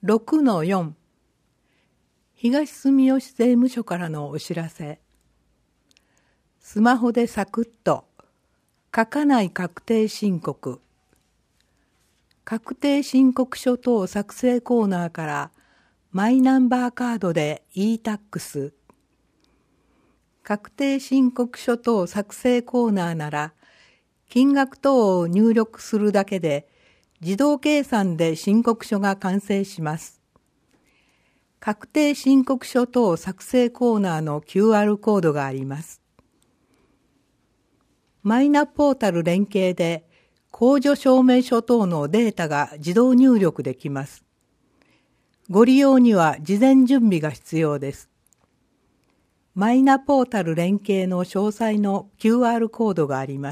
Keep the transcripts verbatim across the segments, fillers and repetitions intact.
ろくのよん 東住吉税務署からのお知らせ。スマホでサクッと書かない確定申告。確定申告書等作成コーナーからマイナンバーカードで e タックス。確定申告書等作成コーナーなら金額等を入力するだけで自動計算で申告書が完成します。確定申告書等作成コーナーの キューアール コードがあります。マイナポータル連携で控除証明書等のデータが自動入力できます。ご利用には事前準備が必要です。マイナポータル連携の詳細の キューアール コードがあります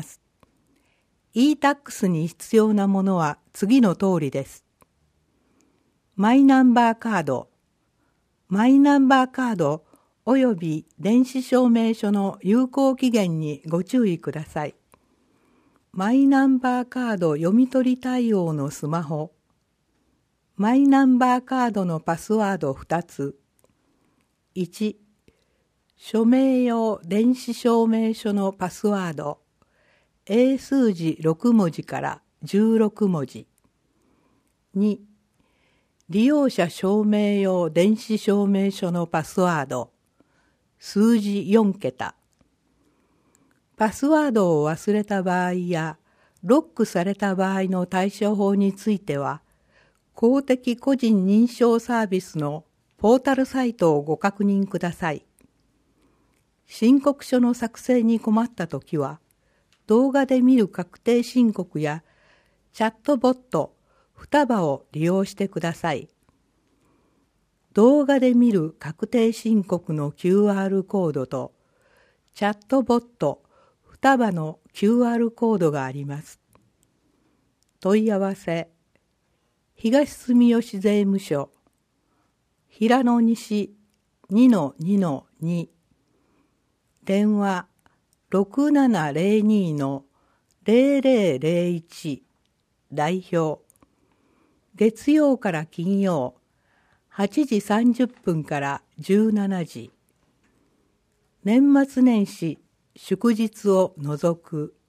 。e タックスに必要なものは次の通りです。マイナンバーカード、マイナンバーカードおよび電子証明書の有効期限にご注意ください。マイナンバーカード読み取り対応のスマホ、マイナンバーカードのパスワードふたつ、いち、署名用電子証明書のパスワード、英数字ろくもじからじゅうろくもじ。に、利用者証明用電子証明書のパスワード、数字よんけた。パスワードを忘れた場合や、ロックされた場合の対処法については、公的個人認証サービスのポータルサイトをご確認ください。申告書の作成に困ったときは、動画で見る確定申告やチャットボット双葉を利用してください。動画で見る確定申告の キューアール コードとチャットボット双葉の キューアール コードがあります。問い合わせ、東住吉税務署、平野西 にのにのに、電話ろくななゼロにのゼロゼロゼロいち、代表、月曜から金曜、はちじさんじゅっぷんからじゅうしちじ、年末年始、祝日を除く。